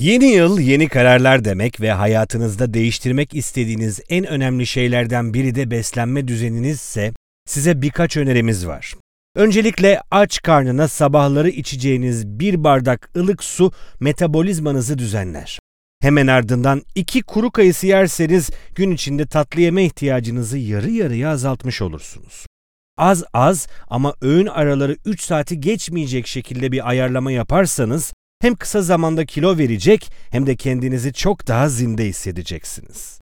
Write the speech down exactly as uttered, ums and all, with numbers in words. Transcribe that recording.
Yeni yıl, yeni kararlar demek ve hayatınızda değiştirmek istediğiniz en önemli şeylerden biri de beslenme düzeninizse size birkaç önerimiz var. Öncelikle aç karnına sabahları içeceğiniz bir bardak ılık su metabolizmanızı düzenler. Hemen ardından iki kuru kayısı yerseniz gün içinde tatlı yeme ihtiyacınızı yarı yarıya azaltmış olursunuz. Az az ama öğün araları üç saati geçmeyecek şekilde bir ayarlama yaparsanız hem kısa zamanda kilo verecek hem de kendinizi çok daha zinde hissedeceksiniz.